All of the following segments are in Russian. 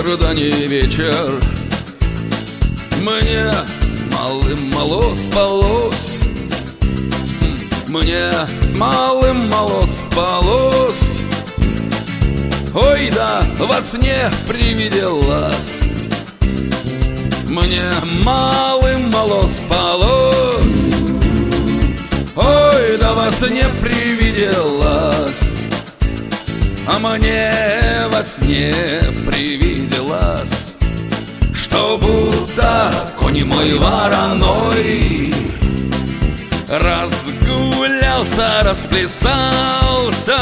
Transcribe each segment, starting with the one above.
вечер, да не вечер. Мне малым-мало спалось, мне малым-мало спалось. Ой, да во сне привиделась, мне малым-мало спалось. Ой, да во сне привиделась, а мне во сне привиделась, что будто конь мой вороной разгулялся, расплясался,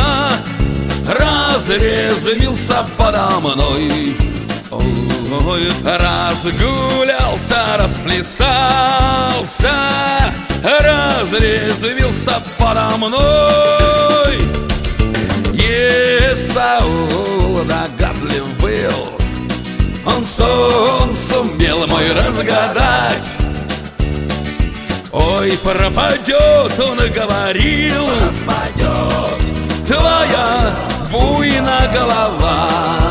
разрезвился подо мной. Ой, разгулялся, расплясался, разрезвился подо мной. Исаул догадлив был, он сон сумел мой разгадать. Ой, пропадет, он говорил, пропадет твоя буйная голова.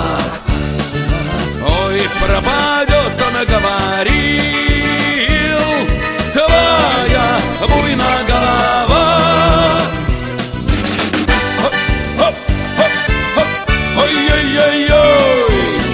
Ой, пропадет, он говорил, твоя буйная голова. Ой-ой-ой-ой.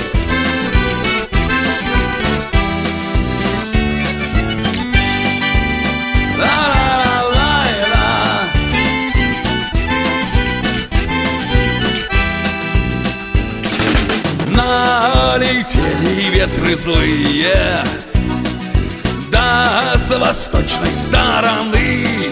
Налетели ветры злые, да с восточной стороны,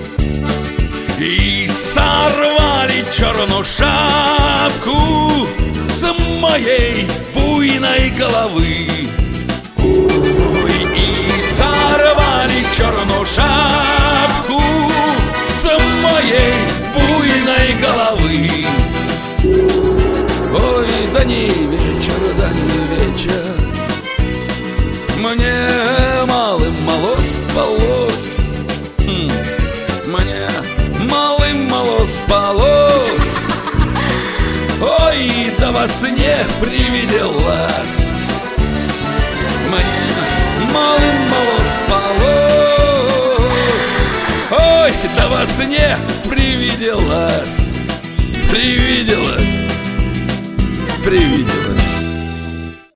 и сорвали черную шапку с моей буйной головы. Ой, и сорвали черную шапку с моей буйной головы. Ой, да не вечер, да не вечер, мне малым-мало спалось, мне малым-мало спалось. Ой, да во сне привиделась, мне малым-мало спалось. Ой, да во сне привиделась, привиделась, привиделась.